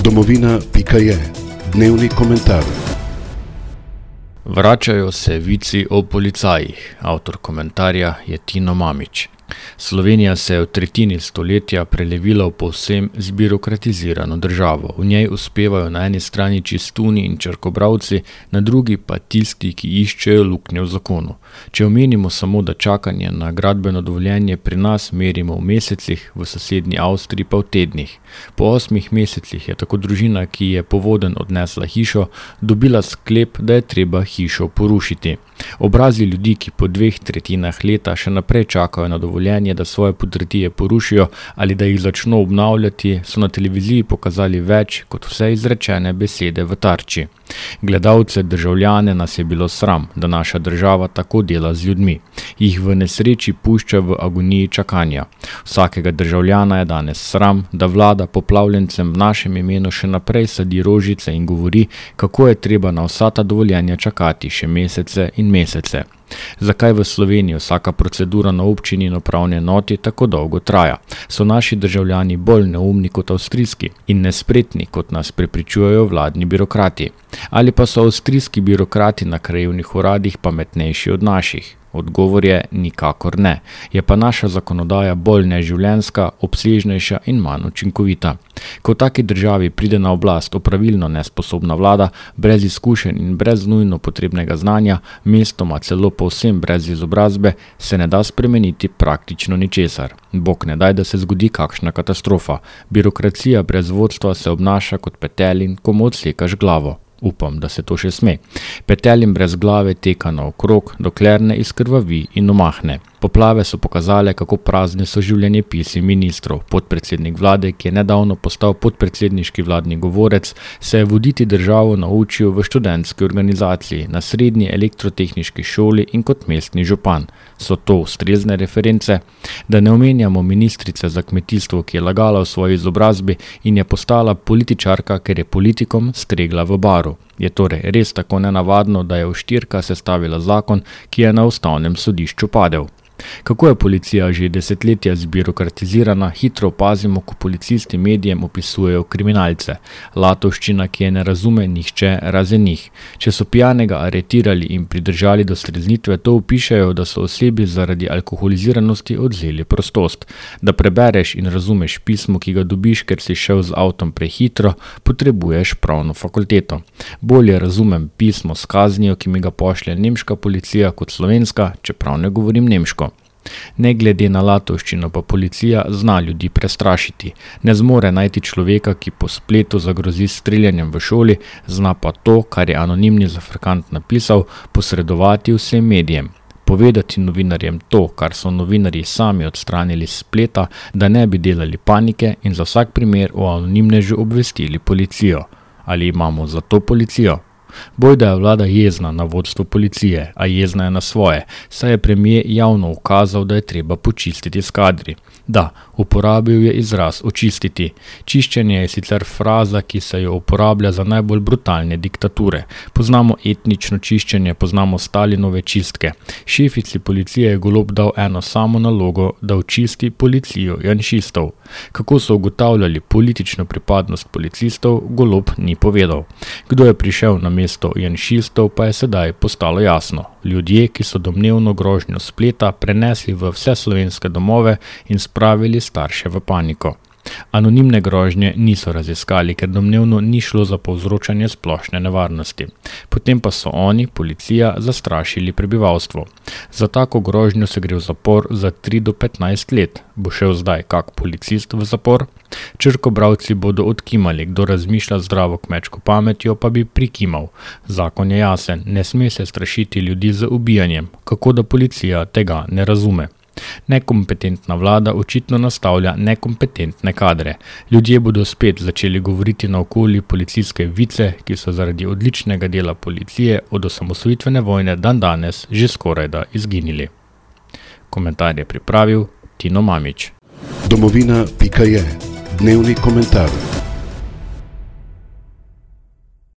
Domovina.je. Dnevni komentar. Vračajo se vici o policajih. Avtor komentarja je Tino Mamić. Slovenija se je v tretjini stoletja prelevila v povsem zbirokratizirano državo. V njej uspevajo na eni strani čistuni in črkobralci, na drugi pa tisti, ki iščejo luknje v zakonu. Če omenimo samo, da čakanje na gradbeno dovoljenje pri nas merimo v mesecih, v sosednji Avstriji pa v tednih. Po 8 mesecih je tako družina, ki je po vodenj odnesla hišo, dobila sklep, da je treba hišo porušiti. Obrazi ljudi, ki po 2/3 leta še naprej čakajo na dovoljenje, da svoje podrtije porušijo ali da jih začno obnavljati, so na televiziji pokazali več kot vse izrečene besede v Tarči. Gledalce, državljane nas je bilo sram, da naša država tako dela z ljudmi. Jih v nesreči pušča v agoniji čakanja. Vsakega državljana je danes sram, da vlada poplavljencem v našem imenu še naprej sadi rožice in govori, kako je treba na vsa ta dovoljenja čakati še mesece in mesece. Zakaj v Sloveniji vsaka procedura na občini in upravni enoti tako dolgo traja? So naši državljani bolj neumni kot avstrijski in nespretni, kot nas prepričujejo vladni birokrati? Ali pa so avstrijski birokrati na krajevnih uradih pametnejši od naših? Odgovor je nikakor ne. Je pa naša zakonodaja bolj neživljenjska, obsežnejša in manj učinkovita. Ko v taki državi pride na oblast opravilno nesposobna vlada, brez izkušenj in brez nujno potrebnega znanja, mestoma celo povsem brez izobrazbe, se ne da spremeniti praktično ničesar. Bog ne daj, da se zgodi kakšna katastrofa. Birokracija brez vodstva se obnaša kot petelin, ko mu odsekaš glavo. Upam, da se to še sme. Petelin brez glave teka naokrog, dokler ne izkrvavi in omahne. Poplave so pokazale, kako prazne so življenjepisi ministrov. Podpredsednik vlade, ki je nedavno postal podpredsedniški vladni govorec, se je voditi državo naučil v študentski organizaciji, na srednji elektrotehniški šoli in kot mestni župan. So to ustrezne reference? Da ne omenjamo ministrice za kmetijstvo, ki je lagala v svoji izobrazbi in je postala političarka, ker je politikom stregla v baru. Je torej res tako nenavadno, da je Oštirka sestavila zakon, ki je na ustavnem sodišču padel? Kako je policija že desetletja zbirokratizirana, hitro opazimo, ko policisti medijem opisujejo kriminalce. Latovščina, ki je ne razume nihče razen njih. Če so pijanega aretirali in pridržali do streznitve, to opišejo, da so osebi zaradi alkoholiziranosti odvzeli prostost. Da prebereš in razumeš pismo, ki ga dobiš, ker si šel z avtom prehitro, potrebuješ pravno fakulteto. Bolje razumem pismo s kaznijo, ki mi ga pošlje nemška policija kot slovenska, čeprav ne govorim nemško. Ne glede na latovščino pa policija zna ljudi prestrašiti. Ne zmore najti človeka, ki po spletu zagrozi s streljanjem v šoli, zna pa to, kar je anonimni zafrkant napisal, posredovati vsem medijem. Povedati novinarjem to, kar so novinarji sami odstranili s spleta, da ne bi delali panike in za vsak primer o anonimnežu obvestili policijo. Ali imamo za to policijo? Bojda je vlada jezna na vodstvo policije, a jezna je na svoje, saj je premier javno ukazal, da je treba počistiti s kadri. Da, uporabil je izraz očistiti. Čiščenje je sicer fraza, ki se jo uporablja za najbolj brutalne diktature. Poznamo etnično čiščenje, poznamo Stalinove čistke. Šefici policije je Golob dal eno samo nalogo, da očisti policijo janšistov. Kako so ugotavljali politično pripadnost policistov, Golob ni povedal. Kdo je prišel na mesto janšistov, pa je sedaj postalo jasno. Ljudje, ki so domnevno grožnjo spleta prenesli v vse slovenske domove in spravili starše v paniko. Anonimne grožnje niso raziskali, ker domnevno ni šlo za povzročanje splošne nevarnosti. Potem pa so oni, policija, zastrašili prebivalstvo. Za tako grožnjo se gre v zapor za 3 do 15 let. Bo šel zdaj kak policist v zapor? Črkobralci bodo odkimali, kdo razmišlja zdravo kmečko pametjo, pa bi prikimal. Zakon je jasen, ne sme se strašiti ljudi z ubijanjem. Kako da policija tega ne razume? Nekompetentna vlada očitno nastavlja nekompetentne kadre. Ljudje bodo spet začeli govoriti naokoli policijske vice, ki so zaradi odličnega dela policije od osamosvojitvene vojne dandanes že skorajda izginili. Komentar je pripravil Tino Mamić. Domovina.je. Dnevni komentar.